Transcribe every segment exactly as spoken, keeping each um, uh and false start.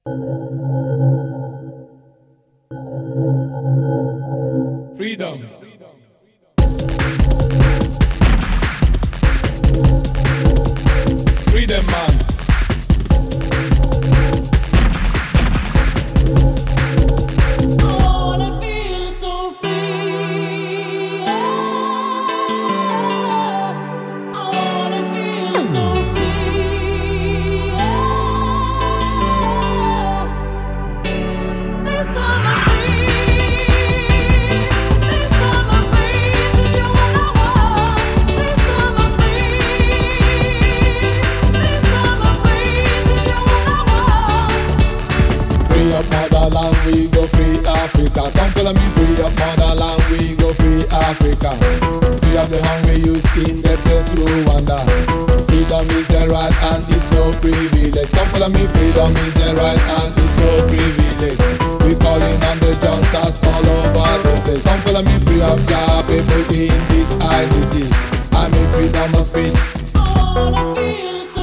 Freedom. Freedom, man. Motherland, we go free Africa. Come follow me, free up motherland, we go free Africa. Free up the hungry youth in the place Rwanda. Freedom is a right and it's no privilege. Come follow me, freedom is a right and it's no privilege. We calling on the juntas all over the place. Come follow me, free up job people in this identity. I mean freedom of speech. Oh, I feel so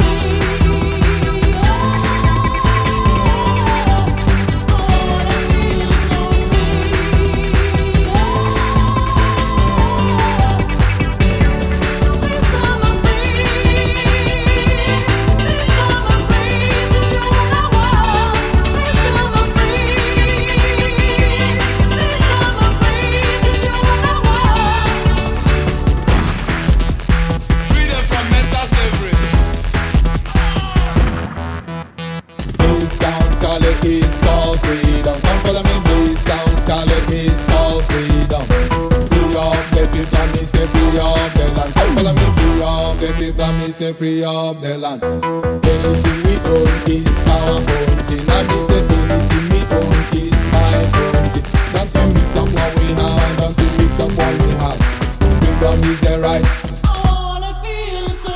is called freedom. Come follow me, this sounds called is called freedom. Free up the people, and me say free up the land. Come follow me, free up the people, and me say free up the land. Anything we own is our own thing, and me say anything we own is my own thing. Nothing mix up what we have, nothing mix up what we have. Freedom is the right. Oh, I feel so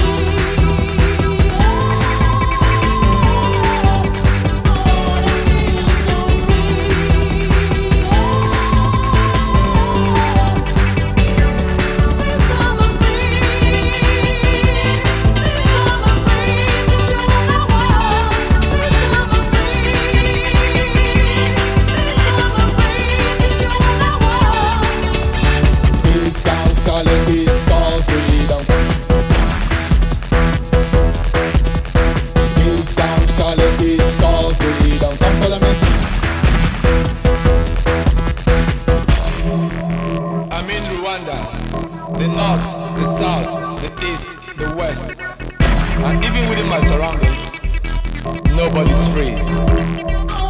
the north, the south, the east, the west, and even within my surroundings, nobody's free.